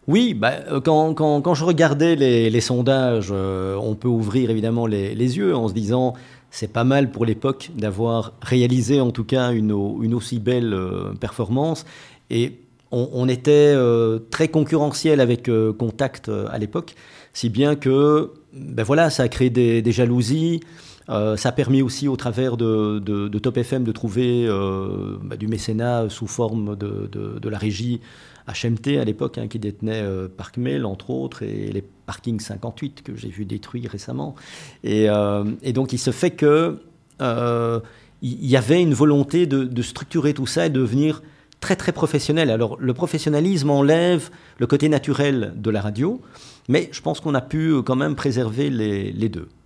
Oui, quand je regardais les sondages, on peut ouvrir évidemment les yeux en se disant c'est pas mal pour l'époque d'avoir réalisé en tout cas une aussi belle performance. Et on était très concurrentiel avec Contact à l'époque, si bien que voilà, ça a créé des jalousies. Ça a permis aussi au travers de Top FM de trouver du mécénat sous forme de la régie HMT à l'époque, hein, qui détenait Parc Mail entre autres et les parkings 58 que j'ai vu détruits récemment. Et donc il se fait que il y avait une volonté de structurer tout ça et de devenir très très professionnel. Alors le professionnalisme enlève le côté naturel de la radio, mais je pense qu'on a pu quand même préserver les deux.